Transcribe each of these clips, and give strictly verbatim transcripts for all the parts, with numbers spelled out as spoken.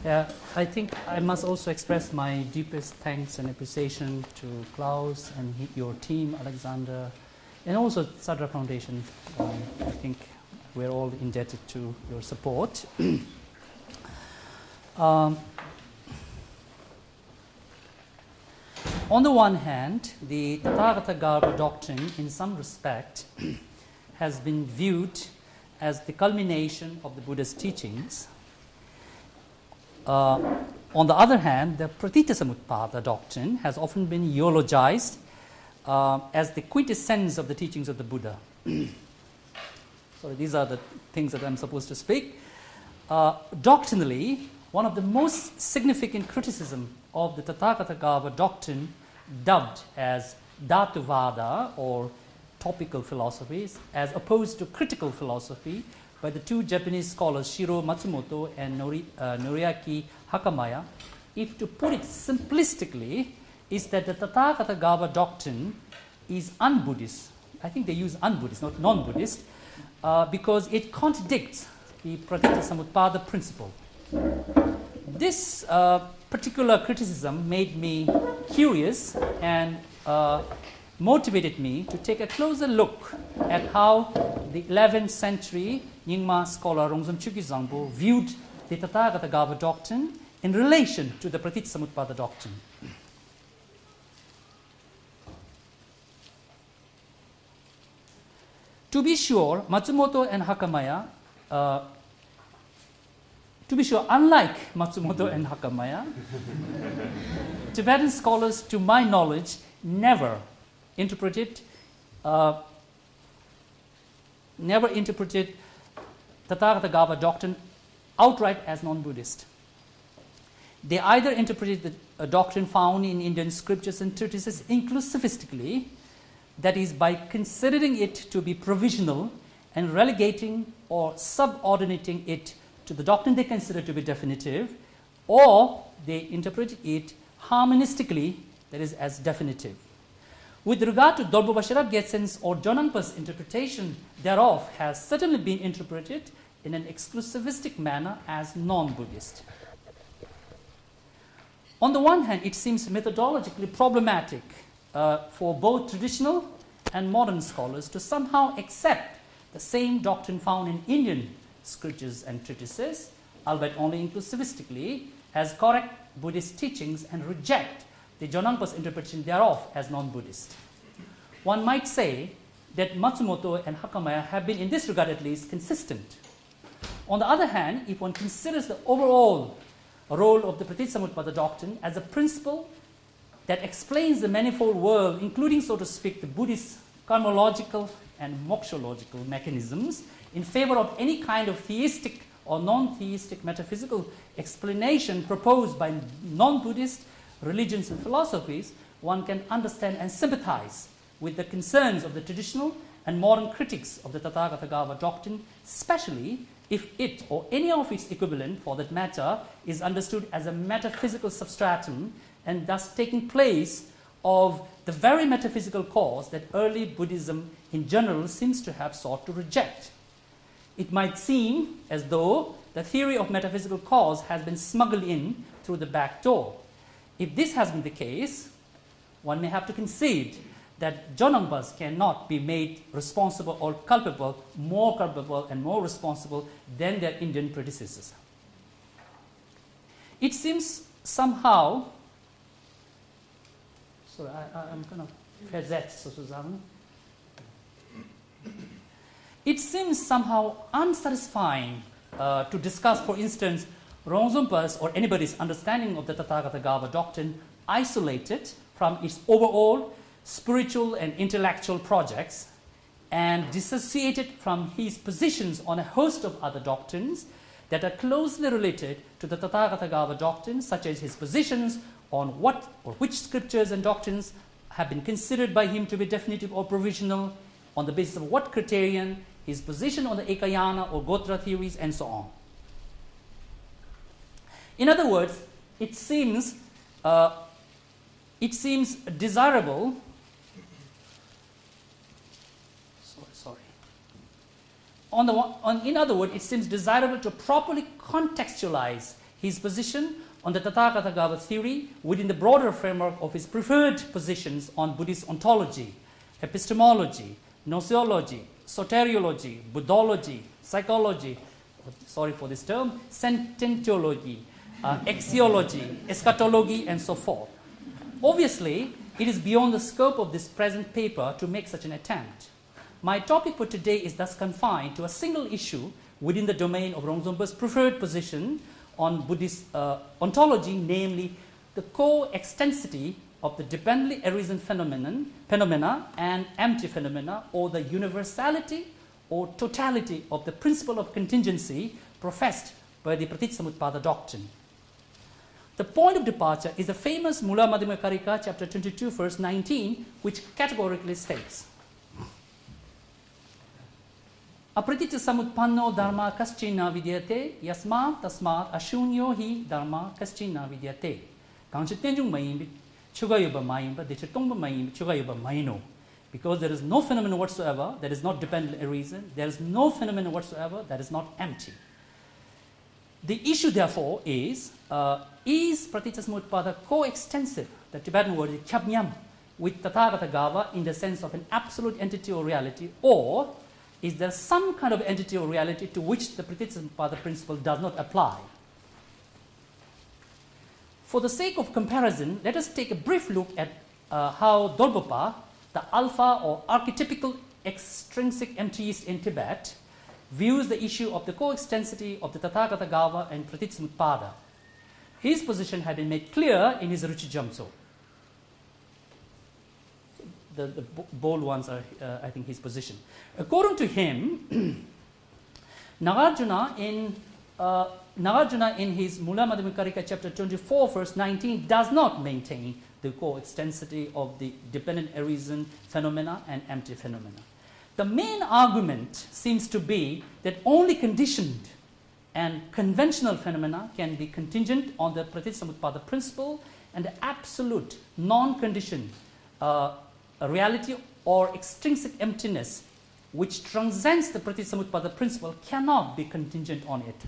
Uh, I think I must also express my deepest thanks and appreciation to Klaus and he, your team, Alexander, and also Sadra Foundation. Um, I think we're all indebted to your support. um, on the one hand, the Tathagata Garbha doctrine, in some respect, has been viewed as the culmination of the Buddha's teachings. Uh, on the other hand, the Pratityasamutpada doctrine has often been eulogized uh, as the quintessence of the teachings of the Buddha. So these are the things that I'm supposed to speak. Uh, doctrinally, one of the most significant criticism of the Tathagata Garbha doctrine, dubbed as Dhatuvada or topical philosophies, as opposed to critical philosophy, by the two Japanese scholars Shiro Matsumoto and Nori, uh, Noriaki Hakamaya, if to put it simplistically, is that the Tathagata Garbha doctrine is un-Buddhist. I think they use un-Buddhist, not non-Buddhist, uh, because it contradicts the Pratityasamutpada principle. This uh, particular criticism made me curious and uh, motivated me to take a closer look at how the eleventh century Nyingma scholar Rongzom Chökyi Zangpo viewed the Tathagata Garbha doctrine in relation to the Pratityasamutpada doctrine. To be sure, Matsumoto and Hakamaya, uh, to be sure, unlike Matsumoto and Hakamaya, Tibetan scholars, to my knowledge, never interpreted, uh, never interpreted Tathagata Garbha doctrine outright as non-Buddhist. They either interpreted the uh, doctrine found in Indian scriptures and treatises inclusivistically, that is, by considering it to be provisional and relegating or subordinating it to the doctrine they consider to be definitive, or they interpreted it harmonistically, that is, as definitive. With regard to Dolpo Bashara Gyatsen's or Jonangpa's interpretation thereof has certainly been interpreted in an exclusivistic manner as non-Buddhist. On the one hand, it seems methodologically problematic uh, for both traditional and modern scholars to somehow accept the same doctrine found in Indian scriptures and treatises, albeit only inclusivistically, as correct Buddhist teachings and reject the Jonangpa's interpretation thereof as non-Buddhist. One might say that Matsumoto and Hakamaya have been, in this regard at least, consistent. On the other hand, if one considers the overall role of the Pratityasamutpada doctrine as a principle that explains the manifold world, including, so to speak, the Buddhist karmological and mokshological mechanisms, in favor of any kind of theistic or non-theistic metaphysical explanation proposed by non-Buddhist religions and philosophies, one can understand and sympathize with the concerns of the traditional and modern critics of the Tathagata Garbha doctrine, especially if it or any of its equivalent, for that matter, is understood as a metaphysical substratum and thus taking place of the very metaphysical cause that early Buddhism in general seems to have sought to reject. It might seem as though the theory of metaphysical cause has been smuggled in through the back door. If this has been the case, one may have to concede that Jonangpas cannot be made responsible or culpable, more culpable and more responsible than their Indian predecessors. It seems somehow, sorry, I, I'm kind of versetzt sozusagen. It seems somehow unsatisfying uh, to discuss, for instance, Rongzompa's or anybody's understanding of the Tathagata Garbha doctrine isolated from its overall spiritual and intellectual projects and dissociated from his positions on a host of other doctrines that are closely related to the Tathagata Garbha doctrine, such as his positions on what or which scriptures and doctrines have been considered by him to be definitive or provisional, on the basis of what criterion, his position on the Ekayana or Gotra theories, and so on. In other words, it seems uh, it seems desirable. Sorry, sorry. On the one, on, in other words, it seems desirable to properly contextualize his position on the Tathagata theory within the broader framework of his preferred positions on Buddhist ontology, epistemology, gnoseology, soteriology, Buddhology, psychology, sorry for this term, sententiology, uh, axiology, eschatology, and so forth. Obviously, it is beyond the scope of this present paper to make such an attempt. My topic for today is thus confined to a single issue within the domain of Rongzomba's preferred position on Buddhist uh, ontology, namely the coextensity of the dependently arisen phenomenon, phenomena and empty phenomena, or the universality or totality of the principle of contingency professed by the Pratityasamutpada doctrine. The point of departure is the famous Mula Madhyamaka Karika, chapter twenty-two, verse nineteen, which categorically states, Apratitya samutpanno dharma kaschina vidyate yasma tasmat ashunyo hi dharma kaschina vidyate. Kanchitenjung mayimbi chugayuba mayimba dechetongba mayimbi chugayuba mayino. Because there is no phenomenon whatsoever that is not dependent on reason, there is no phenomenon whatsoever that is not empty. The issue, therefore, is uh, is Pratityasamutpada coextensive, the Tibetan word is kyabnyam, with Tathagata Gava in the sense of an absolute entity or reality, or is there some kind of entity or reality to which the Pratityasamutpada principle does not apply? For the sake of comparison, let us take a brief look at uh, how Dolpopa, the alpha or archetypical extrinsic emptyist in Tibet, views the issue of the coextensity of the Tathagata Gava and Pratityasamutpada. His position had been made clear in his Ruchi Jamso. The, the bold ones are, uh, I think, his position. According to him, Nagarjuna in uh, Nagarjuna in his Mula Madhyamaka Karika chapter twenty-four, verse nineteen, does not maintain the coextensity of the dependent arisen phenomena and empty phenomena. The main argument seems to be that only conditioned and conventional phenomena can be contingent on the Pratityasamutpada principle, and the absolute non-conditioned uh, reality or extrinsic emptiness which transcends the Pratityasamutpada principle cannot be contingent on it.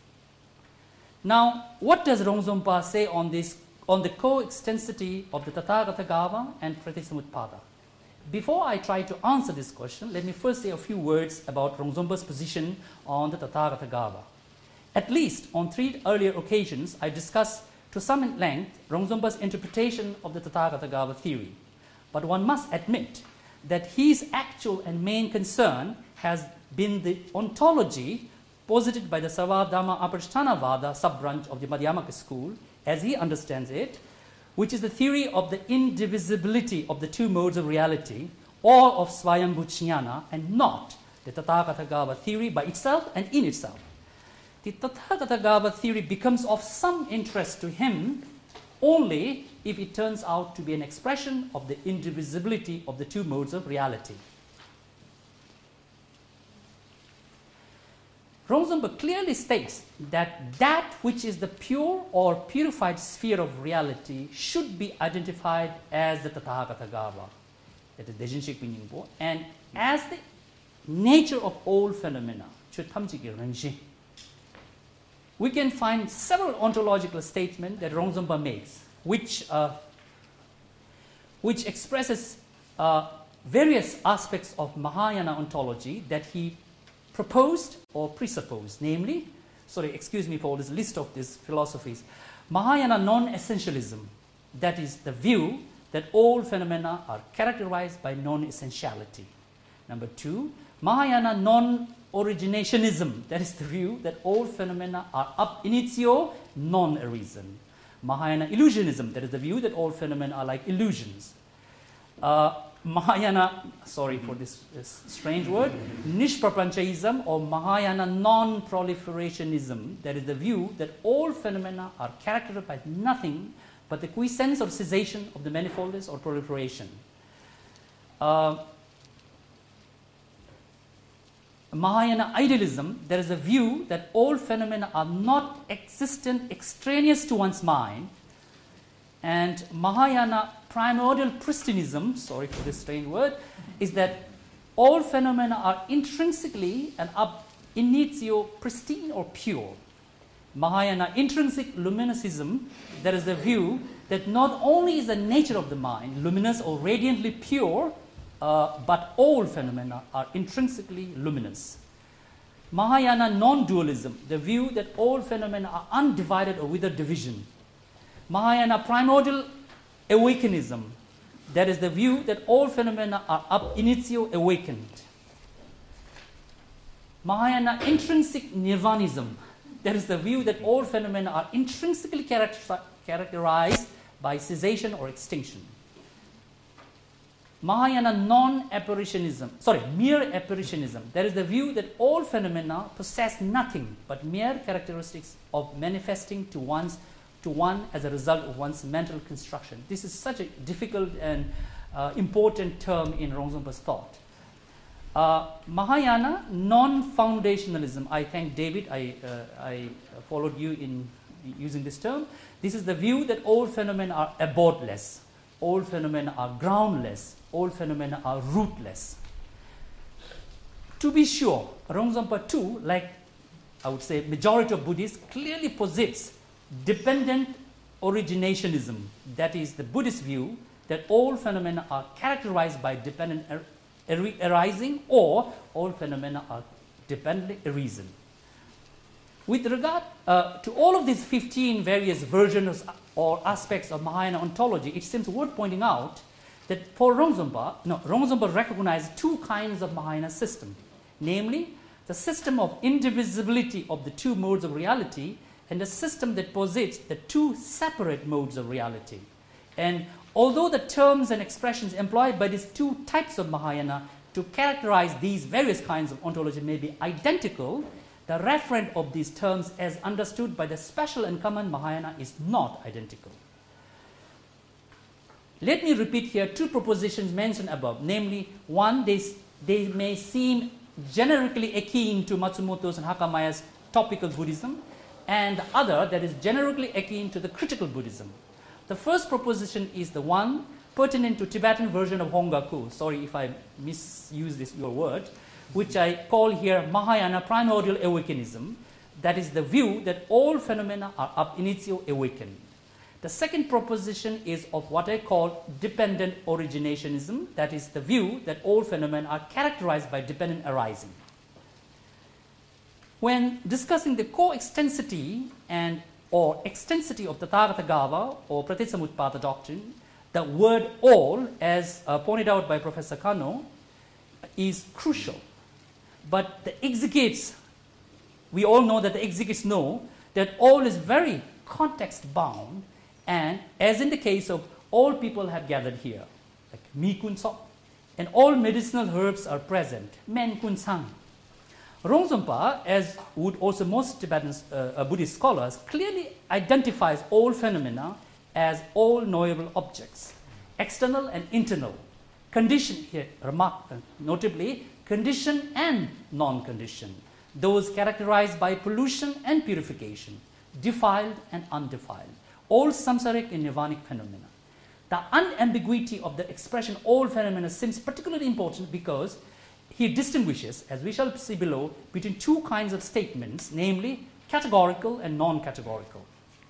Now, what does Rongzompa say on this, on the coextensity of the Tathagata Gava and Pratityasamutpada? Before I try to answer this question, let me first say a few words about Rongzomba's position on the Tathagata Gava. At least on three earlier occasions, I discussed to some length Rongzomba's interpretation of the Tathagata Gava theory. But one must admit that his actual and main concern has been the ontology posited by the Sarvadhamma Aparishtanavada sub-branch of the Madhyamaka school, as he understands it, which is the theory of the indivisibility of the two modes of reality, or of Swayambhu Jnana, and not the Tathagata Gava theory by itself and in itself. The Tathagata Gava theory becomes of some interest to him only if it turns out to be an expression of the indivisibility of the two modes of reality. Rongzomba clearly states that that which is the pure or purified sphere of reality should be identified as the Tathagata Gava, that is Dejin Shik Pinyingpo, and as the nature of all phenomena. We can find several ontological statements that Rongzomba makes, which, uh, which expresses uh, various aspects of Mahayana ontology that he proposed or presupposed, namely, sorry, excuse me for this list of these philosophies. Mahayana non-essentialism, that is the view that all phenomena are characterized by non-essentiality. Number two, Mahayana non-originationism, that is the view that all phenomena are ab initio non-arisen. Mahayana illusionism, that is the view that all phenomena are like illusions. Uh, Mahayana, sorry for this, this strange word, Nishprapanchaism or Mahayana non-proliferationism, that is the view that all phenomena are characterized by nothing but the quiescence or cessation of the manifoldness or proliferation. Uh, Mahayana idealism, there is a view that all phenomena are not existent extraneous to one's mind, and Mahayana primordial pristinism, sorry for this strange word, is that all phenomena are intrinsically and ab initio pristine or pure. Mahayana intrinsic luminousism, there is the view that not only is the nature of the mind luminous or radiantly pure, uh, but all phenomena are intrinsically luminous. Mahayana non-dualism, the view that all phenomena are undivided or without division. Mahayana primordial awakenism, that is the view that all phenomena are ab initio awakened. Mahayana intrinsic nirvanism, that is the view that all phenomena are intrinsically character characterized by cessation or extinction. Mahayana non-apparitionism, sorry, mere apparitionism, that is the view that all phenomena possess nothing but mere characteristics of manifesting to one's to one as a result of one's mental construction. This is such a difficult and uh, important term in Rongzomba's thought. Uh, Mahayana non-foundationalism, I thank David, I, uh, I followed you in using this term. This is the view that all phenomena are abordless, all phenomena are groundless, all phenomena are rootless. To be sure, Rongzompa too, like I would say majority of Buddhists, clearly posits dependent originationism. That is the Buddhist view that all phenomena are characterized by dependent ar ar arising, or all phenomena are dependently arisen. With regard uh, to all of these fifteen various versions or aspects of Mahayana ontology, it seems worth pointing out that for Rongzompa, no, Rongzompa recognized two kinds of Mahayana system, namely the system of indivisibility of the two modes of reality and a system that posits the two separate modes of reality. And although the terms and expressions employed by these two types of Mahayana to characterize these various kinds of ontology may be identical, the referent of these terms as understood by the special and common Mahayana is not identical. Let me repeat here two propositions mentioned above, namely, one, they, they may seem generically akin to Matsumoto's and Hakamaya's topical Buddhism, and the other that is generically akin to the critical Buddhism. The first proposition is the one pertinent to Tibetan version of Hongaku. Sorry if I misuse this your word, which I call here Mahayana primordial awakenism. That is the view that all phenomena are ab initio awakened. The second proposition is of what I call dependent originationism. That is the view that all phenomena are characterized by dependent arising. When discussing the coextensity and or extensity of the Tathagata or Pratityasamutpada doctrine, the word all, as uh, pointed out by Professor Kano, is crucial. But the exegetes, we all know that the exegetes know that all is very context bound, and as in the case of all people have gathered here, like Mi Kun Sok, and all medicinal herbs are present, Men Kun Sang. Rongzompa, as would also most Tibetan uh, Buddhist scholars, clearly identifies all phenomena as all knowable objects, external and internal, condition here, remark, uh, notably condition and non-condition, those characterized by pollution and purification, defiled and undefiled, all samsaric and nirvanic phenomena. The unambiguity of the expression all phenomena seems particularly important because he distinguishes, as we shall see below, between two kinds of statements, namely categorical and non-categorical.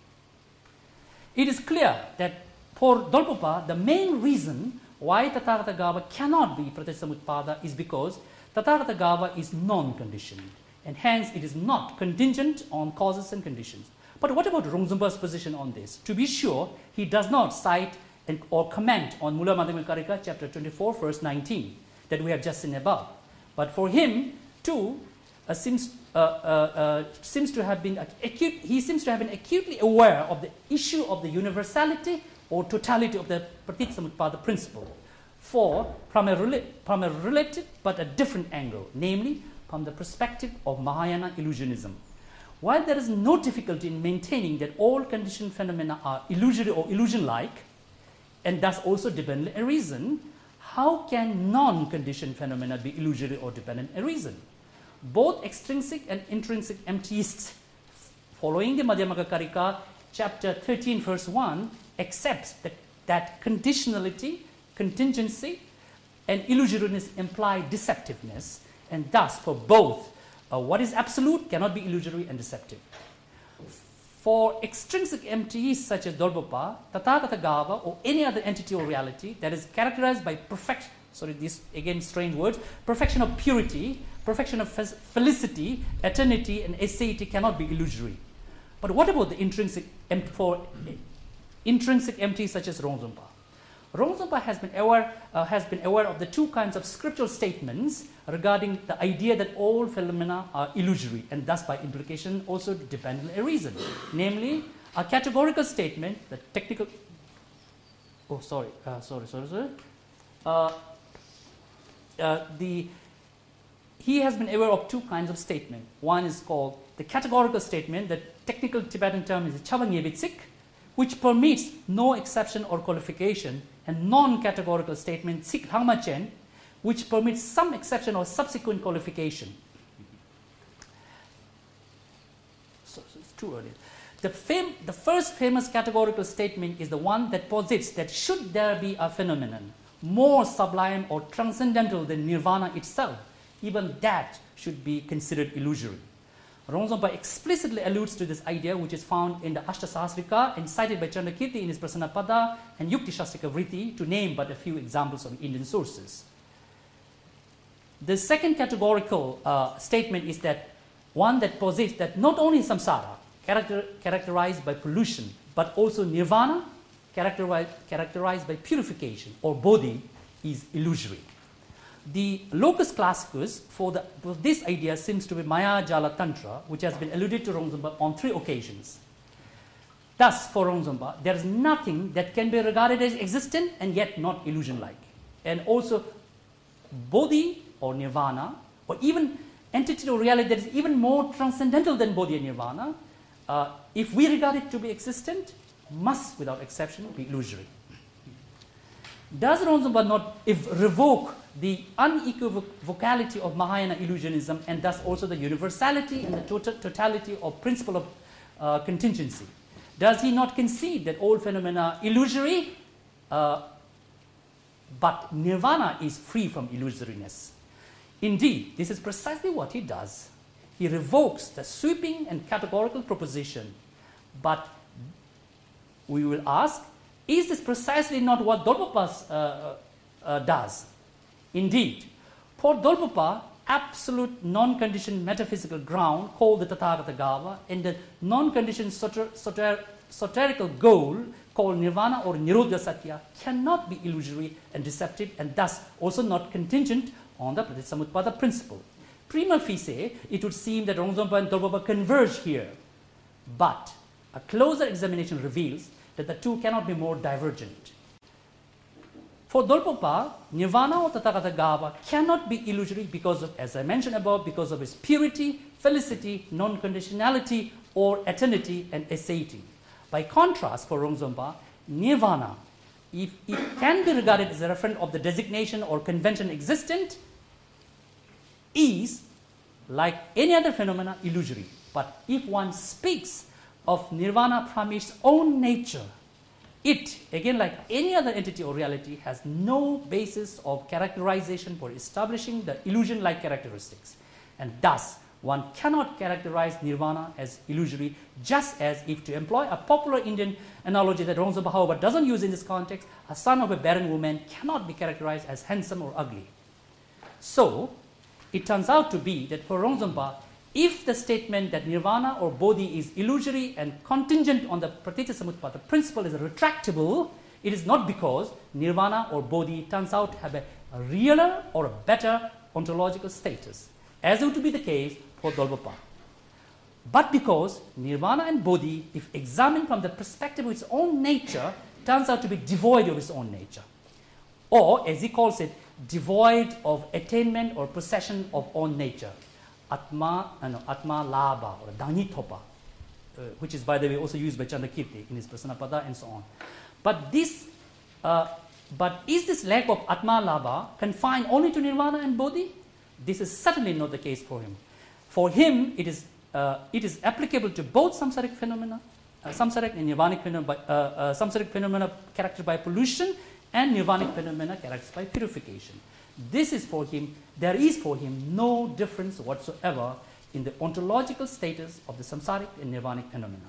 It is clear that for Dolpopa, the main reason why Tathagata cannot be Pratityasamutpada is because Tathagata is non-conditioned, and hence it is not contingent on causes and conditions. But what about Rongzomba's position on this? To be sure, he does not cite and, or comment on Mula Madhyamika Karika, chapter twenty-four, verse nineteen, that we have just seen above. But for him, too, uh, seems, uh, uh, uh, seems to have been acute, he seems to have been acutely aware of the issue of the universality or totality of the Pratityasamutpada principle, for from a, rela from a related but a different angle, namely from the perspective of Mahayana illusionism. While there is no difficulty in maintaining that all conditioned phenomena are illusory or illusion-like, and thus also dependent on reason, how can non-conditioned phenomena be illusory or dependent on reason? Both extrinsic and intrinsic emptyists, following the Madhyamaka Karika, chapter thirteen, verse one, accepts that, that conditionality, contingency, and illusoriness imply deceptiveness, and thus for both, uh, what is absolute cannot be illusory and deceptive. For extrinsic entities such as Dolpopa, Tathagata Gava, or any other entity or reality that is characterized by perfection, sorry, these again strange words, perfection of purity, perfection of felicity, eternity, and aseity cannot be illusory. But what about the intrinsic, for intrinsic entities such as Rongzompa? Rongzompa has been aware uh, has been aware of the two kinds of scriptural statements regarding the idea that all phenomena are illusory and thus by implication also depend on a reason, namely a categorical statement, the technical. Oh, sorry, uh, sorry, sorry, sorry. Uh, uh, the he has been aware of two kinds of statement. One is called the categorical statement. The technical Tibetan term is Chavangevitsik, which permits no exception or qualification, and non-categorical statement Sikhamachen, which permits some exception or subsequent qualification. So, so it's too early. The, fam- the first famous categorical statement is the one that posits that should there be a phenomenon more sublime or transcendental than nirvana itself, even that should be considered illusory. Rongzompa explicitly alludes to this idea, which is found in the Ashtasasrika and cited by Chandrakirti in his Prasanapada and Yukti Shastrika Vritti, to name but a few examples of Indian sources. The second categorical uh, statement is that one that posits that not only samsara, character, characterized by pollution, but also nirvana, characterized, characterized by purification or bodhi, is illusory. The locus classicus for, the, for this idea seems to be Maya Jala Tantra, which has been alluded to Rongzompa on three occasions. Thus, for Rongzompa, there is nothing that can be regarded as existent and yet not illusion-like. And also, bodhi or nirvana, or even entity or reality that is even more transcendental than bodhi and nirvana, uh, if we regard it to be existent, must, without exception, be illusory. Does Rongzompa not if revoke the unequivocality of Mahayana illusionism and thus also the universality and the total, totality of principle of uh, contingency? Does he not concede that all phenomena are illusory, uh, but nirvana is free from illusoriness? Indeed, this is precisely what he does. He revokes the sweeping and categorical proposition. But we will ask, is this precisely not what Dolpopa uh, uh, does? Indeed, for Dolpopa, absolute non-conditioned metaphysical ground called the Tathagata Gava and the non-conditioned soter- soter- soterical goal called Nirvana or Nirodha Satya cannot be illusory and deceptive and thus also not contingent on the Pratityasamutpada principle. Prima facie, it would seem that Rongzompa and Dolpopa converge here, but a closer examination reveals that the two cannot be more divergent. For Dolpopa, Nirvana or Tathagata Gava cannot be illusory because of, as I mentioned above, because of its purity, felicity, non-conditionality, or eternity and aseity. By contrast, for Rongzompa, Nirvana, if it can be regarded as a referent of the designation or convention existent, is, like any other phenomena, illusory. But if one speaks of Nirvana from its own nature, it, again like any other entity or reality, has no basis of characterization for establishing the illusion-like characteristics. And thus, one cannot characterize Nirvana as illusory, just as if, to employ a popular Indian analogy that Rongzompa, however, doesn't use in this context, a son of a barren woman cannot be characterized as handsome or ugly. So, it turns out to be that for Rongzompa, if the statement that Nirvana or Bodhi is illusory and contingent on the Pratityasamutpada principle is retractable, it is not because Nirvana or Bodhi turns out to have a, a realer or a better ontological status, as would be the case for Dolpopa, but because Nirvana and Bodhi, if examined from the perspective of its own nature, turns out to be devoid of its own nature, or as he calls it, devoid of attainment or possession of own nature. Atma, uh, no, Atma Labha or Dhanithopa, uh, which is, by the way, also used by Chandrakirti in his Prasanapada and so on. But this, uh, but is this lack of Atma Labha confined only to Nirvana and Bodhi? This is certainly not the case for him. For him, it is uh, it is applicable to both samsaric phenomena, uh, samsaric and nirvanic phenomena, uh, uh, samsaric phenomena characterized by pollution and nirvanic phenomena characterized by purification. This is for him, there is for him no difference whatsoever in the ontological status of the samsaric and nirvanic phenomena.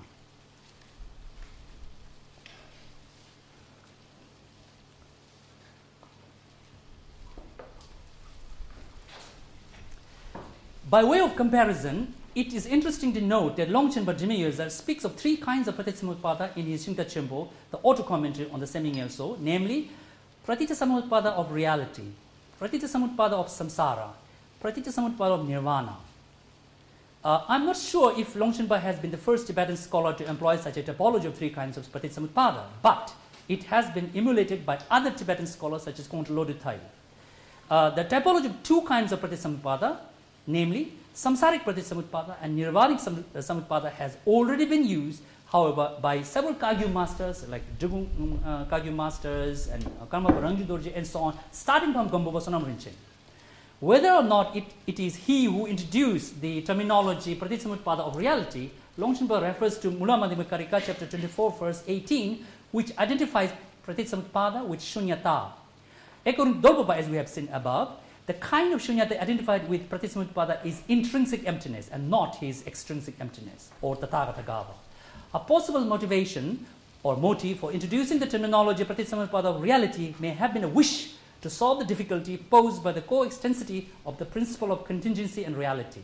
By way of comparison, it is interesting to note that Longchenpa Jimmy speaks of three kinds of Pratityasamutpada in his Shinta Chimbo, the auto-commentary on the Semi-Ngelso, namely Pratityasamutpada of reality, Pratityasamutpada of samsara, Pratityasamutpada of nirvana. Uh, I'm not sure if Longchenpa has been the first Tibetan scholar to employ such a typology of three kinds of Pratityasamutpada, but it has been emulated by other Tibetan scholars such as Kongtrul Lodithai. Uh, the typology of two kinds of Pratityasamutpada, namely samsaric Pratityasamutpada and nirvanic sam- uh, samutpada, has already been used, however, by several Kagyu masters like Jugung uh, Kagyu masters and uh, Karmapa Rangju Dorje and so on, starting from Gampopa Sonam Rinchen. Whether or not it, it is he who introduced the terminology Pratityasamutpada of reality, Longchenpa refers to Mula Madhyamaka Karika chapter twenty-four verse eighteen, which identifies Pratityasamutpada with shunyata. According to Dolpopa, as we have seen above, the kind of shunyata identified with Pratityasamutpada is intrinsic emptiness and not his extrinsic emptiness, or Tathagata Gava. A possible motivation or motive for introducing the terminology Pratityasamutpada of reality may have been a wish to solve the difficulty posed by the coextensity of the principle of contingency and reality.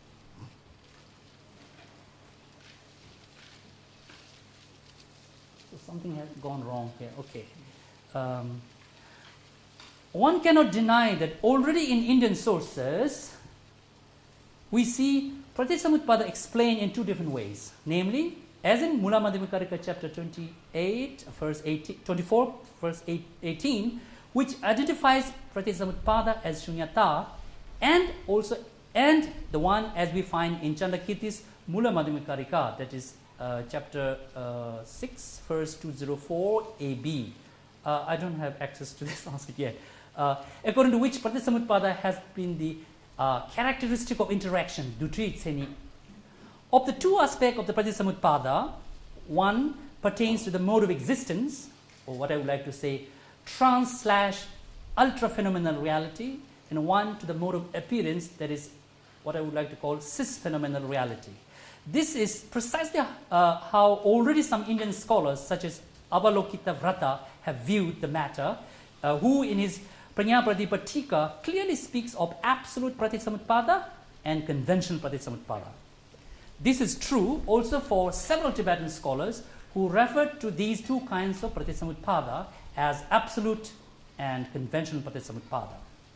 So something has gone wrong here. Okay. Um, One cannot deny that already in Indian sources, we see Pratityasamutpada explained in two different ways. Namely, as in Mula Madhyamaka Karika chapter twenty-eight, verse eighteen, twenty-four, verse eighteen, which identifies Pratityasamutpada as shunyata, and also and the one as we find in Chandakirti's Mula Madhyamaka Karika, that is uh, chapter uh, six, verse two oh four A B. Uh, I don't have access to this Sanskrit yet. Uh, according to which Pratityasamutpada has been the uh, characteristic of interaction, dutri tseni. Of the two aspects of the Pratityasamutpada, one pertains to the mode of existence, or what I would like to say, trans slash ultra-phenomenal reality, and one to the mode of appearance, that is what I would like to call cis-phenomenal reality. This is precisely uh, how already some Indian scholars, such as Avalokita Vrata, have viewed the matter, uh, who in his Prajnapradipa Tika clearly speaks of absolute Pratityasamutpada and conventional Pratityasamutpada. This is true also for several Tibetan scholars who refer to these two kinds of Pratityasamutpada as absolute and conventional Pratityasamutpada.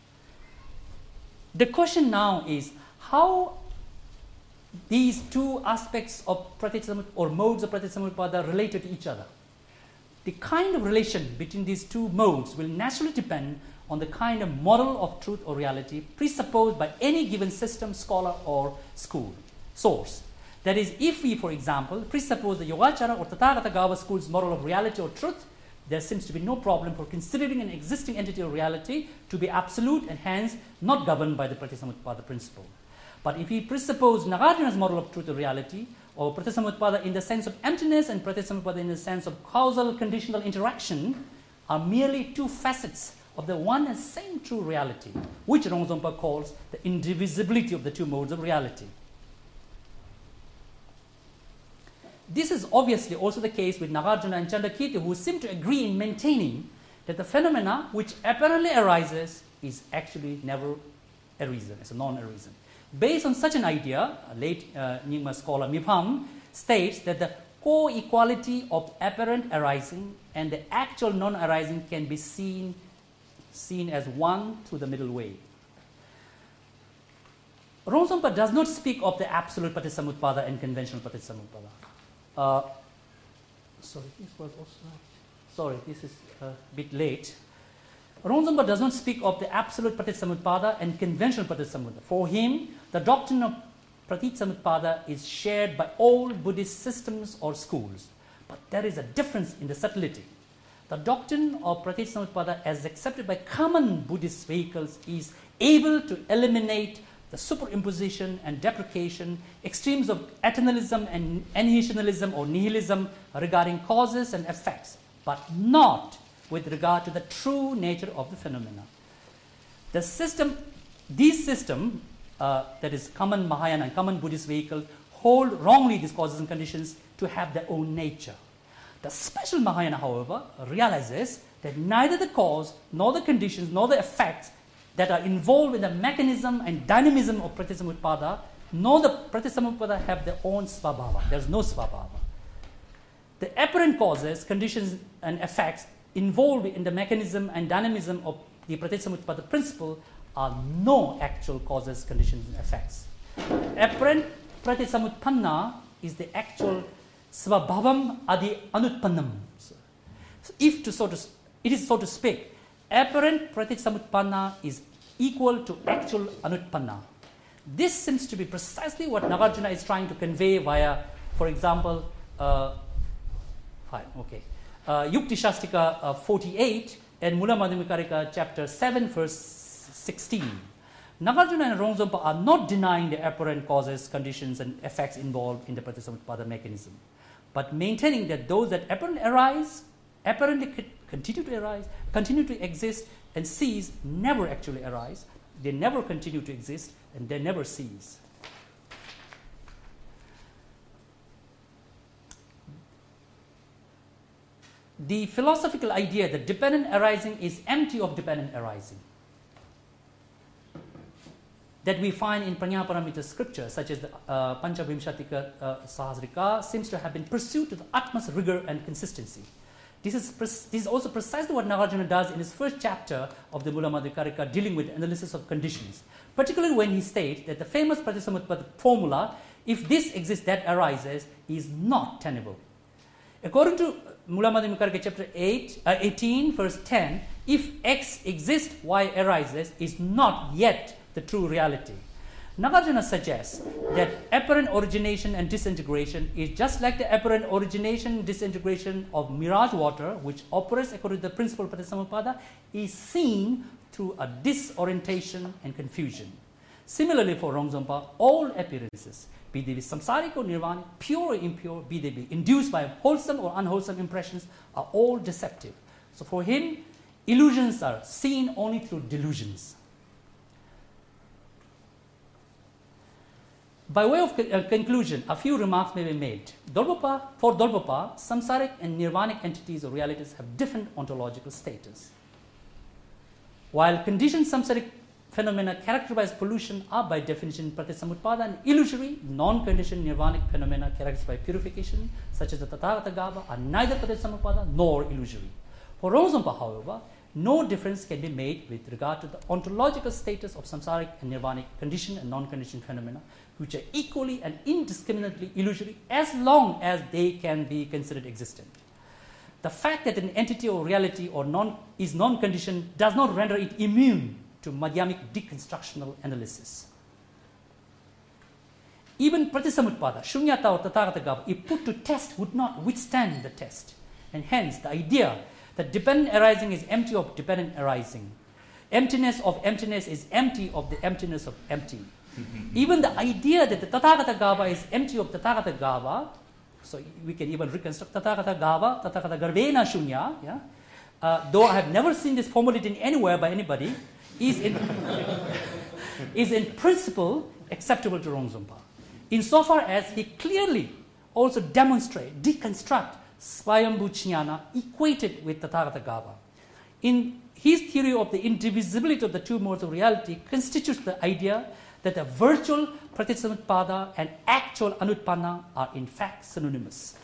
The question now is how these two aspects of Pratityasamutpada or modes of Pratityasamutpada relate to each other. The kind of relation between these two modes will naturally depend on the kind of model of truth or reality presupposed by any given system, scholar, or school source. That is, if we, for example, presuppose the Yogacara or Tathagata Gava school's model of reality or truth, there seems to be no problem for considering an existing entity of reality to be absolute and hence not governed by the Pratityasamutpada principle. But if we presuppose Nagarjuna's model of truth or reality, or Pratityasamutpada in the sense of emptiness and Pratityasamutpada in the sense of causal conditional interaction, are merely two facets of the one and same true reality, which Rongzompa calls the indivisibility of the two modes of reality. This is obviously also the case with Nagarjuna and Chandakirti, who seem to agree in maintaining that the phenomena which apparently arises is actually never a reason, it's a non-reason. Based on such an idea, a late uh, Nyingma scholar Mipham states that the co-equality of apparent arising and the actual non-arising can be seen, seen as one through the middle way. Rongzompa does not speak of the absolute Pratityasamutpada and conventional Pratityasamutpada. Uh, sorry, this was also, sorry, this is a bit late. Rongzompa does not speak of the absolute Pratityasamutpada and conventional Pratityasamutpada. For him, the doctrine of Pratityasamutpada is shared by all Buddhist systems or schools, but there is a difference in the subtlety. The doctrine of Pratityasamutpada, as accepted by common Buddhist vehicles, is able to eliminate the superimposition and deprecation, extremes of eternalism and annihilationism or nihilism regarding causes and effects, but not with regard to the true nature of the phenomena. The system, these systems uh, that is common Mahayana and common Buddhist vehicle, hold wrongly these causes and conditions to have their own nature. The special Mahayana, however, realizes that neither the cause, nor the conditions, nor the effects that are involved in the mechanism and dynamism of Pratityasamutpada, nor the Pratityasamutpada have their own svabhava. There is no svabhava. The apparent causes, conditions, and effects involved in the mechanism and dynamism of the Pratityasamutpada principle are no actual causes, conditions, and effects. The apparent Pratityasamutpanna is the actual svabhavam adi anutpannam. So if to so to, it is so to speak, apparent Pratityasamutpanna is equal to actual anutpanna. This seems to be precisely what Nagarjuna is trying to convey via, for example, uh, fine, okay, uh, Yukti Shastika uh, forty-eight and Mula Madhyamikarika chapter seven, verse sixteen. Nagarjuna and Rongzompa are not denying the apparent causes, conditions, and effects involved in the Pratityasamutpada mechanism, but maintaining that those that apparently arise, apparently continue to arise, continue to exist, and cease never actually arise. They never continue to exist, and they never cease. The philosophical idea that dependent arising is empty of dependent arising, that we find in Prajnaparamita scriptures, such as the uh, Panchavimshatika uh, Sahasrika, seems to have been pursued to the utmost rigor and consistency. This is, this is also precisely what Nagarjuna does in his first chapter of the Mula Madhyamikarika, dealing with analysis of conditions, particularly when he states that the famous Pratityasamutpada formula, if this exists, that arises, is not tenable. According to Mula Madhyamikarika chapter eight, uh, eighteen, verse ten, if X exists, Y arises, is not yet the true reality. Nagarjuna suggests that apparent origination and disintegration is just like the apparent origination and disintegration of mirage water, which operates according to the principle of Pratityasamutpada, is seen through a disorientation and confusion. Similarly, for Rongzompa, all appearances, be they samsaric or nirvanic, pure or impure, be they be induced by wholesome or unwholesome impressions, are all deceptive. So for him, illusions are seen only through delusions. By way of uh, conclusion, a few remarks may be made. Dolgopa, for Dolgopa, samsaric and nirvanic entities or realities have different ontological status. While conditioned samsaric phenomena characterized by pollution are by definition Pratityasamutpada, and illusory, non-conditioned nirvanic phenomena characterized by purification, such as the Tathagata Gaba, are neither Pratityasamutpada nor illusory. For Rongzompa, however, no difference can be made with regard to the ontological status of samsaric and nirvanic conditioned and non-conditioned phenomena, which are equally and indiscriminately illusory as long as they can be considered existent. The fact that an entity or reality or non, is non-conditioned does not render it immune to Madhyamic deconstructional analysis. Even Pratityasamutpada, Shunyata or Tathagata Gaba, if put to test, would not withstand the test. And hence, the idea that dependent arising is empty of dependent arising. Emptiness of emptiness is empty of the emptiness of empty. Even the idea that the Tathagata Gaba is empty of Tathagata Gaba, so we can even reconstruct Tathagata Gaba, Tathagata Garvena Shunya, yeah? uh, though I have never seen this formulated anywhere by anybody, is in, is in principle acceptable to Rongzompa, insofar as he clearly also demonstrates, deconstruct Swayambhu Jnana equated with Tathagata Gaba. In his theory of the indivisibility of the two modes of reality constitutes the idea that the virtual Pratityasamutpada and actual Anutpanna are in fact synonymous.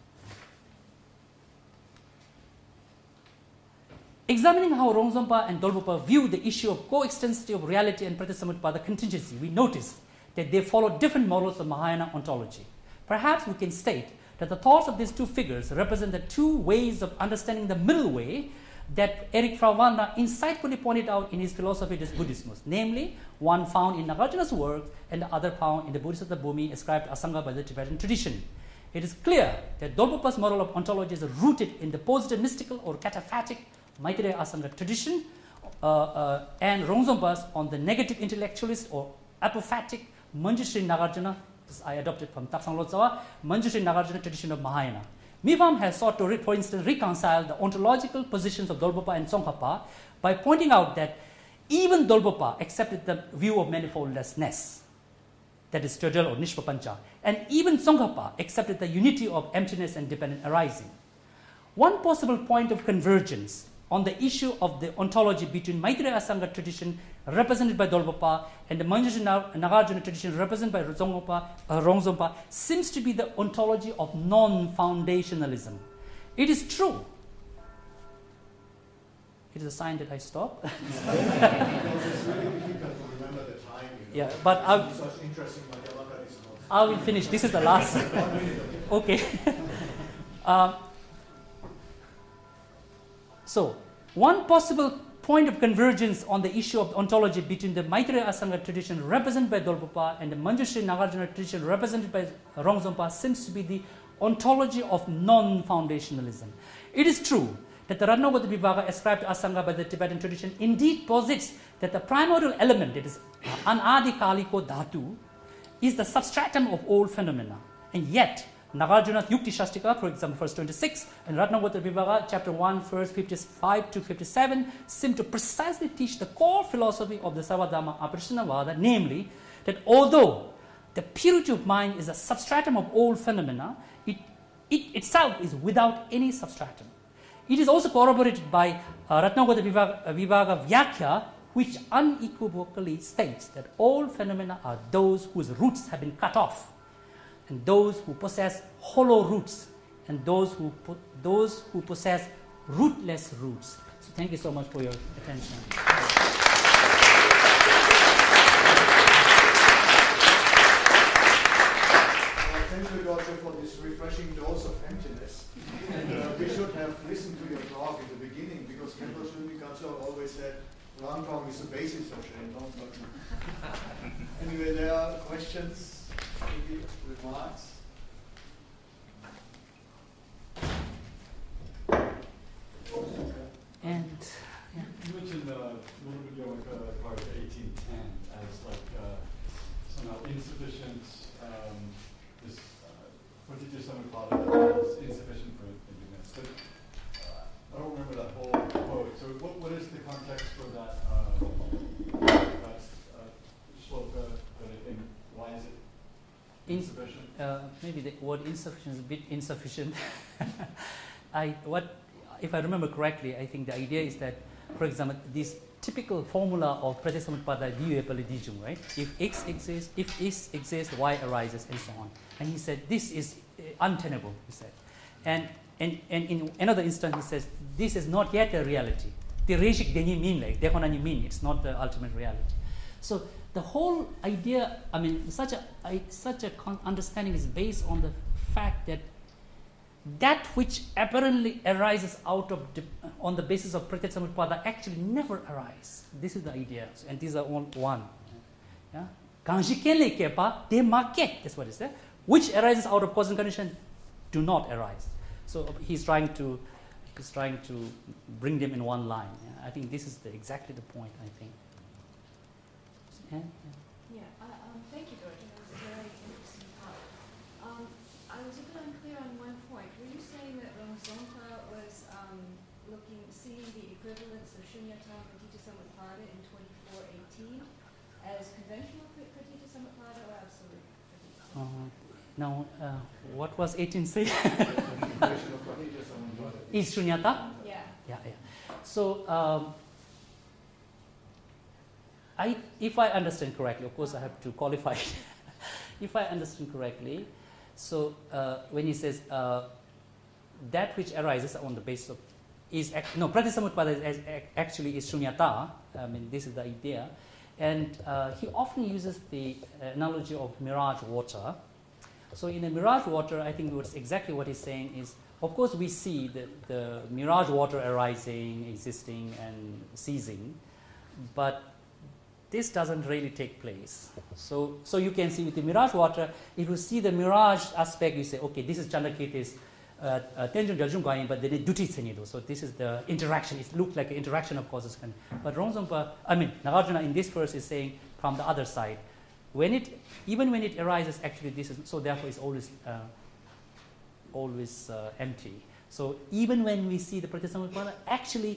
Examining how Rongzompa and Dolgopa view the issue of coextensiveness of reality and Pratityasamutpada contingency, we notice that they follow different models of Mahayana ontology. Perhaps we can state that the thoughts of these two figures represent the two ways of understanding the middle way that Eric Frauwallner insightfully pointed out in his Philosophy des Buddhismus, namely one found in Nagarjuna's work and the other found in the Bodhisattva Bhumi ascribed to Asanga by the Tibetan tradition. It is clear that Dolgopa's model of ontology is rooted in the positive mystical or cataphatic Maitreya Asanga tradition, uh, uh, and Rongzompa's on the negative intellectualist or apophatic Manjushri Nagarjuna, this I adopted from Taksang Lodzawa, Manjushri Nagarjuna tradition of Mahayana. Mifam has sought to, for instance, reconcile the ontological positions of Dolgopa and Tsongkhapa by pointing out that Even Dolpopa accepted the view of manifoldlessness, that is Sturgill or Nishpapancha, and even Tsongkhapa accepted the unity of emptiness and dependent arising. One possible point of convergence on the issue of the ontology between Maitreya Asanga tradition represented by Dolpopa and the Manjushri Nagarjuna tradition represented by Rongzompa, uh, Rongzompa seems to be the ontology of non-foundationalism. It is true. It is a sign that I stop. It's really difficult to remember the time. You know? Yeah, but I, such interesting I will finish. This is the last. Okay. um, so, one possible point of convergence on the issue of ontology between the Maitreya Asanga tradition represented by Dolpopa and the Manjushri Nagarjuna tradition represented by Rongzompa seems to be the ontology of non-foundationalism. It is true that the Ratnagota Vibhaga ascribed to Asanga by the Tibetan tradition indeed posits that the primordial element, that is Anadi Kaliko Dhatu, is the substratum of all phenomena. And yet, Nagarjuna's Yukti Shastika, for example, verse twenty-six, and Ratnagota Vibhaga, chapter one, verse fifty-five to fifty-seven, seem to precisely teach the core philosophy of the Sarvadharma Aparishinavada, namely, that although the purity of mind is a substratum of all phenomena, it, it itself is without any substratum. It is also corroborated by uh, Ratnagota Vibhaga, Vibhaga Vyakhya, which unequivocally states that all phenomena are those whose roots have been cut off, and those who possess hollow roots, and those who put, those who possess rootless roots. So thank you so much for your attention. Thank you, Doctor, for this refreshing dose of emptiness. And uh, we should have listened to your talk in the beginning, because Khenpo Shundi Kachar always said, Rangtong is the basis of Shendong. Anyway, there are questions, maybe remarks. And yeah. You mentioned uh, Yoga part eighteen ten as like uh, somehow insufficient. Um, this Pratitya Samutpada is insufficient for emptiness. But uh, I don't remember that whole quote. So what, what is the context for that uh, that uh, shloka? And why is it insufficient? In, uh, maybe the word insufficient is a bit insufficient. I what if I remember correctly, I think the idea is that, for example, this typical formula of Pratityasamutpada Dvivepalidijum, right? If X exists, if X exists, Y arises, and so on. And he said, this is uh, untenable, he said. And, and, and in another instance, he says, this is not yet a reality. The Reshik Deni mean, like, Dekonani mean, it's not the ultimate reality. So the whole idea, I mean, such a, I, such a con- understanding is based on the fact that that which apparently arises out of de- on the basis of Pratityasamutpada actually never arises. This is the idea, and these are all one. Yeah, Kanjikele kepa de make. That's what it says. Which arises out of cause and condition do not arise. So he's trying to he's trying to bring them in one line. Yeah? I think this is the, exactly the point. I think. Yeah. Yeah. Uh, um, thank you, George. That was a very interesting talk. Um, I was a bit unclear on one point. Were you saying that Rongzompa was um, looking, seeing the equivalence of Shunyata Pratityasamutpada in twenty-four eighteen as conventional Pratityasamutpada or absolute Pratityasamutpada? Uh, now, uh, what was eighteen say? Is Shunyata? Yeah. Yeah, yeah. So, um, I, if I understand correctly, of course I have to qualify it. If I understand correctly, so uh, when he says uh, that which arises on the basis of is act- no Pratityasamutpada is, is actually is Shunyata. I mean, this is the idea, and uh, he often uses the analogy of mirage water. So in a mirage water, I think what's exactly what he's saying is, of course, we see the, the mirage water arising, existing, and ceasing, but this doesn't really take place. So, so you can see with the mirage water, if you see the mirage aspect, you say, okay, this is Chandrakirti's uh, uh, Tenjung Jaljung Gayin, but then it duty Senido. So this is the interaction. It looks like an interaction of causes. But Rongzompa, I mean, Nagarjuna in this verse is saying from the other side, when it, even when it arises, actually this is, so therefore it's always, uh, always uh, empty. So even when we see the Pratityasamutpada, actually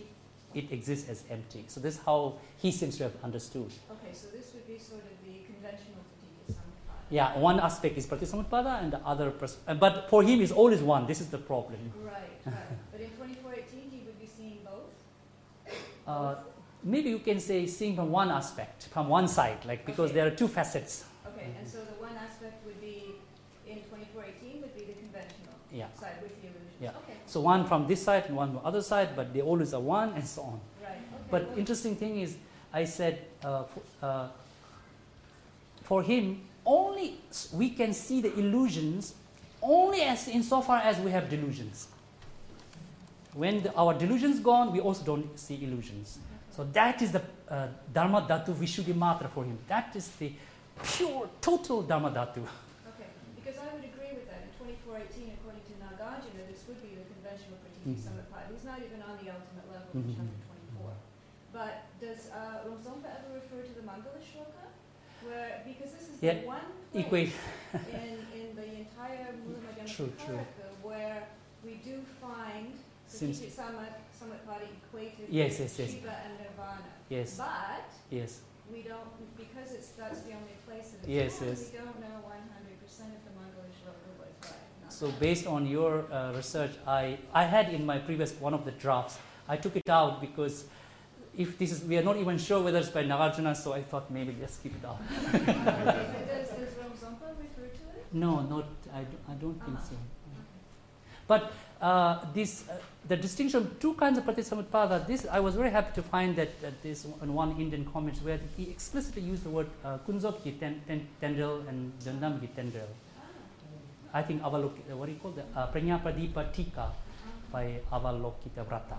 it exists as empty. So this is how he seems to have understood. Okay, so this would be sort of the conventional Pratitya-samutpada. Yeah, one aspect is Pratitya-samutpada and the other, pers- uh, but for him it's always one. This is the problem. Right, right. But in twenty-four eighteen, he would be seeing both? Uh, maybe you can say seeing from one aspect, from one side, like because Okay. there are two facets. Okay, and so the one aspect would be, in twenty-four eighteen, would be the conventional Yeah. side with the illusions. Yeah. Okay, So one from this side and one from the other side, but they always are one and so on. right, okay. But well, interesting thing is, I said, uh, for, uh, for him, only s- we can see the illusions only as insofar as we have delusions. When the, our delusions gone, we also don't see illusions. So that is the uh, Dharma Dhatu Vishuddhi Matra for him. That is the pure, total Dharma Dhatu. Okay, because I would agree with that. In twenty-four eighteen, according to Nagarjuna, this would be the conventional Pratitya-samutpada. He's not even on the ultimate level of Mhm. chapter twenty-four. But does uh, Longzongpa ever refer to the Mangala Shloka? Where, because this is Yeah, the one place Equate. in, in the entire Mula Madhyamaka True, true. where we do find Seems- Pratitya-samutpada equated Yes, with yes, yes. Shiva and Nirvana. Yes, But yes. we don't, because it's, that's the only place that it's Yes, found, yes. we don't know one hundred percent if the Mangala Shloka was right. Not So right. based on your uh, research, I, I had in my previous, one of the drafts, I took it out because if this is, we are not even sure whether it's by Nagarjuna, so I thought maybe just keep it out. does, does Longzongpa refer to it? No, not, I, don't- I don't think Ah. so. Okay. But uh, this, uh, the distinction of two kinds of Pratitya-samutpada, this, I was very happy to find that, that this in one Indian comment where he explicitly used the word uh, Kunzokki ten, ten, tendril and Dandamgi tendril. I think Avalok, uh, what do you call that? Uh, Pranya Pradipa Tika by Avalokita Vrata.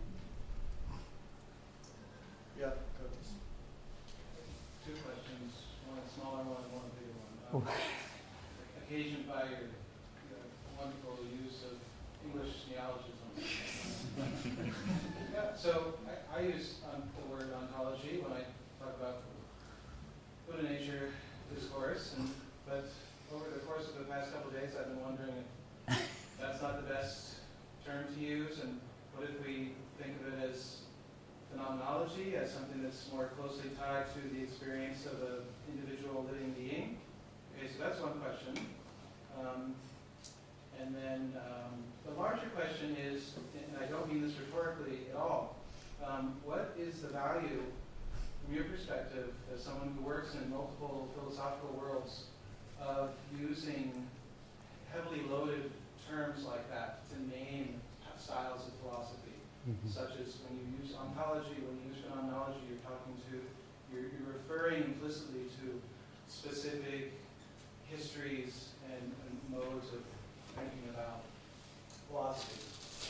Yeah, Curtis. Two questions, one smaller one and one bigger one. Um, occasioned by your, your wonderful use of English neologism. Yeah, so I, I use um, the word ontology when I talk about Buddha nature discourse, and, but over the course of the past couple of days I've been wondering if that's not the best term to use, and what if we think of it as phenomenology, as something that's more closely tied to the experience of an individual living being. Okay, so that's one question. Um, and then um, the larger question is, and I don't mean this rhetorically at all, um, what is the value, from your perspective, as someone who works in multiple philosophical worlds, of using heavily loaded terms like that to name styles of philosophy? Such as when you use ontology, when you use phenomenology, you're talking to, you're, you're referring implicitly to specific histories and, and modes of thinking about philosophy.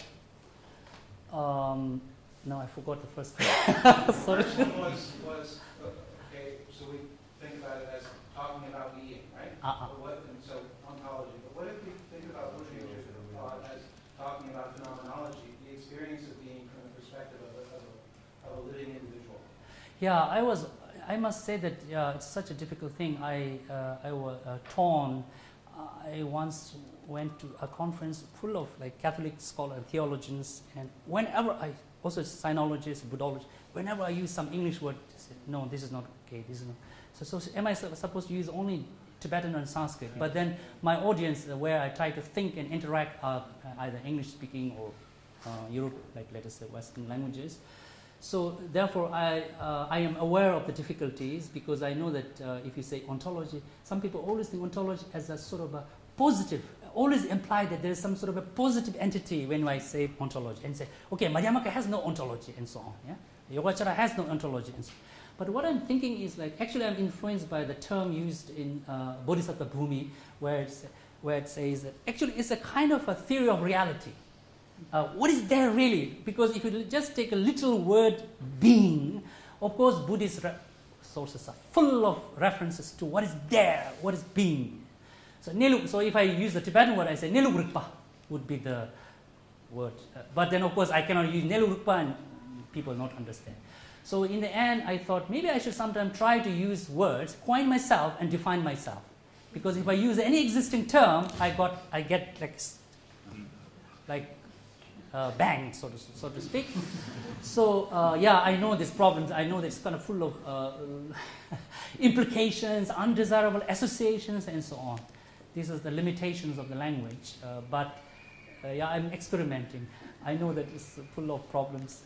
Um, no, I forgot the first question. Sorry. First one was, was uh, okay, so we think about it as talking about being, right? Uh-uh. But what, and so ontology. But what if we think about Buddha nature uh, as talking about phenomenology, the experience of being from the perspective of a, of a, of a living individual? Yeah, I was. I must say that uh, it's such a difficult thing. I uh, I was uh, torn. I once went to a conference full of like Catholic scholars and theologians, and whenever I also sinologists, Buddhologists, whenever I use some English word, they say, no, this is not okay. This is not. So, so am I su- supposed to use only Tibetan and Sanskrit? But then my audience, uh, where I try to think and interact, are uh, either English speaking or uh, Europe, like let us say Western languages. So therefore, I uh, I am aware of the difficulties because I know that uh, if you say ontology, some people always think ontology as a sort of a positive, always imply that there is some sort of a positive entity when I say ontology and say, okay, Madhyamaka has no ontology and so on. Yeah, Yogacara has no ontology and so on. But what I'm thinking is like actually I'm influenced by the term used in uh, Bodhisattva Bhumi, where it's, where it says that actually it's a kind of a theory of reality. Uh, what is there really? Because if you just take a little word being, of course Buddhist re- sources are full of references to what is there, what is being. So, nilu, so if I use the Tibetan word, I say Nilurukpa would be the word. Uh, but then of course I cannot use Nilurukpa and people not understand. So in the end I thought maybe I should sometimes try to use words, coin myself and define myself. Because if I use any existing term, I got I get like like uh, bang, so to, so to speak. So uh, yeah, I know these problems. I know that it's kind of full of uh, implications, undesirable associations, and so on. These are the limitations of the language. Uh, but uh, yeah, I'm experimenting. I know that it's full of problems.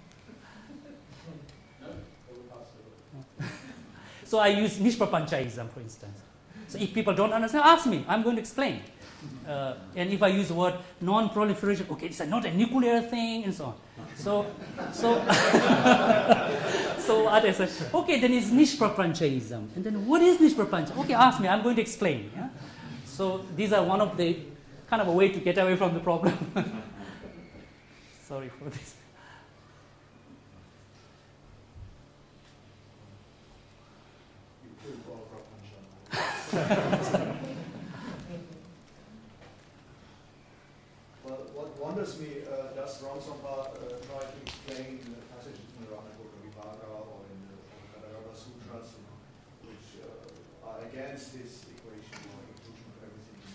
So I use nishprapanchaism, for instance. So if people don't understand, ask me. I'm going to explain. Uh, and if I use the word non-proliferation, okay, it's a, not a nuclear thing, and so on. So, so, so others say, okay, then it's nishprapanchaism. And then what is nishprapancha? Okay, ask me. I'm going to explain. Yeah? So these are one of the kind of a way to get away from the problem. Sorry for this. Well, what wonders me, uh, does Ramsampa uh, try to explain the passages in the Ramagotra Vibhaga or in the Kadagata Sutras, which uh, are against this equation or inclusion of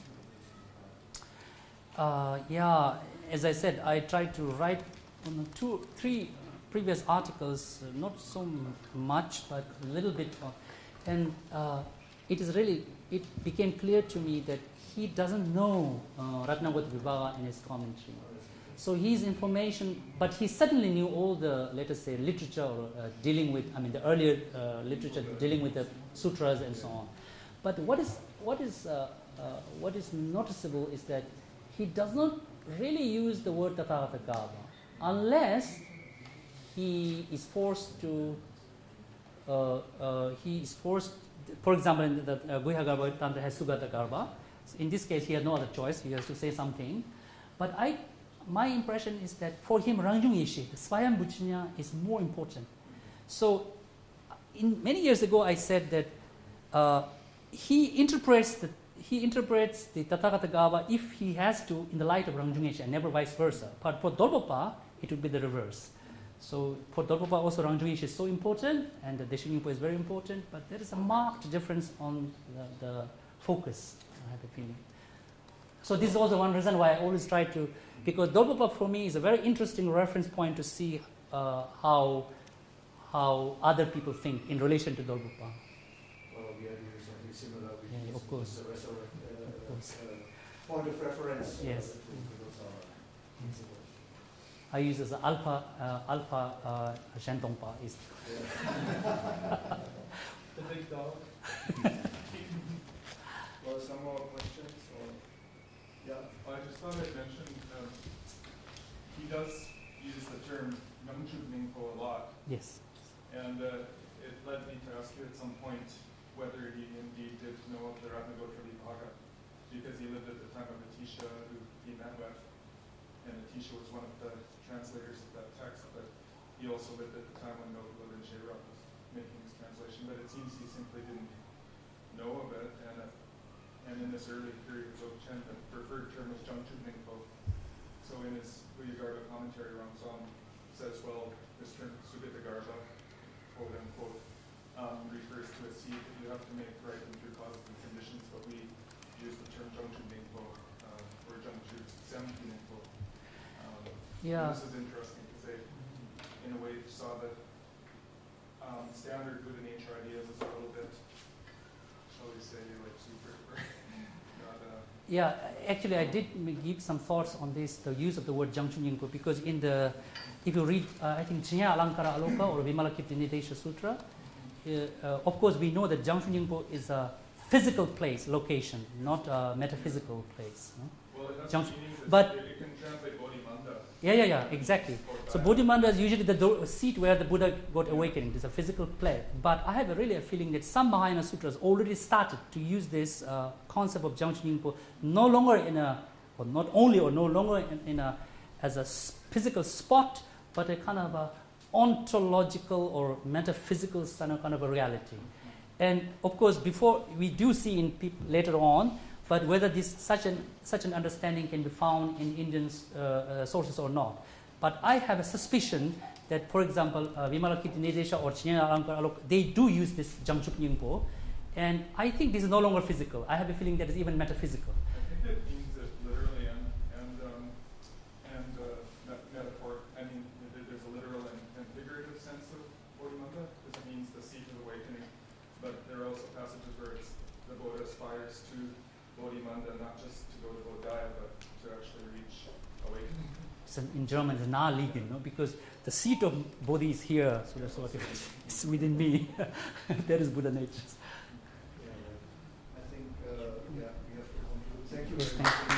everything? Uh, yeah, as I said, I tried to write on two, three previous articles, uh, not so m- much, but a little bit. Of, and uh, it is really, it became clear to me that he doesn't know uh, Ratnagotra Vibhaga in his commentary. So his information, but he certainly knew all the, let us say, literature or, uh, dealing with, I mean, the earlier uh, literature dealing with the sutras and so on. But what is what is uh, uh, what is noticeable is that he does not really use the word Tathagata Garbha unless he is forced to. Uh, uh, he is forced. For example, in the uh, Guhya Garbha Tantra has Sugata Garbha. So in this case, he has no other choice. He has to say something. But I, my impression is that for him, Rangjung Yeshe, the Swayambhujinya, is more important. So, in many years ago, I said that uh, he interprets the he interprets the Tathagata Garbha if he has to in the light of Rangjung Yeshe, and never vice versa. But for Dolpopa, it would be the reverse. So for Dolpopa also Rangjung Yeshe is so important, and the Deshe Nyingpo is very important, but there is a marked difference on the, the focus, I have a feeling. So this is also one reason why I always try to, because Dolpopa for me is a very interesting reference point to see uh, how how other people think in relation to Dolpopa. Well, we are doing something similar. We Yeah, use of course. the resurrect, uh, Of course. uh, point of reference. Yes. Uh, to, to those are principles. I use as alpha uh, alpha uh, Shentongpa is. The big dog. Well, some more questions? Or? Yeah. I just thought I'd mention um, he does use the term Nongchub Ningpo a lot, Yes. and uh, it led me to ask you at some point whether he indeed did know of the Ratnagotra Vibhaga, because he lived at the time of Atisha, who he met with, and Atisha was one of the translators of that text, but he also lived at the time when Nobula Rinpoche was making his translation, but it seems he simply didn't know of it, and uh, and in this early period of Dzogchen, the preferred term was Jangchub Ningpo. So in his Guhya commentary, Ramsam says, well, this term Sugata Garbha, quote unquote, um, refers to a seed that you have to make ripen through causes and conditions, but we use the term Jangchub Ningpo, uh, or Jangchub Semki Ningpo. Um, Yeah. This is interesting because they, in a way, saw that um, standard Buddha nature ideas is a little bit, shall we say, like super, not uh, Yeah, actually, I did m- give some thoughts on this, the use of the word Jangchub Ningpo, because in the, if you read, uh, I think Jinya Alankara Aloka or Vimalakirti Nidesha Sutra, uh, uh, of course, we know that Jangchub Ningpo is a physical place, location, not a metaphysical place. No? well, it has Junction- meanings. It's- but- it, it can translate Bodhimanda. Yeah, yeah, yeah, exactly. or So that. Bodhimanda is usually the do- seat where the Buddha got awakening. It's a physical place. But I have a really a feeling that some Mahayana sutras already started to use this uh, concept of Jangchub Ningpo no longer in a, or not only or no longer in, in a, as a s- physical spot, but a kind of a ontological or metaphysical kind of, kind of a reality. And of course, before we do see in peop- later on, but whether this such an such an understanding can be found in Indian uh, uh, sources or not. But I have a suspicion that, for example, uh, Vimalakirti Nidesha or Chinya Alankara Aloka, they do use this Jangchub Ningpo, and I think this is no longer physical. I have a feeling that it's even metaphysical. I think it means it literally, and and um, and uh, the Buddha aspires to Bodhimanda, not just to go to Bodhgaya, but to actually reach awakening. So in German, it's naheliegend, no? Because the seat of Bodhi is here, so that's what it is. It's within me. That is Buddha nature. Yeah, I think uh, yeah, we have to conclude. Thank you very Thank much. you.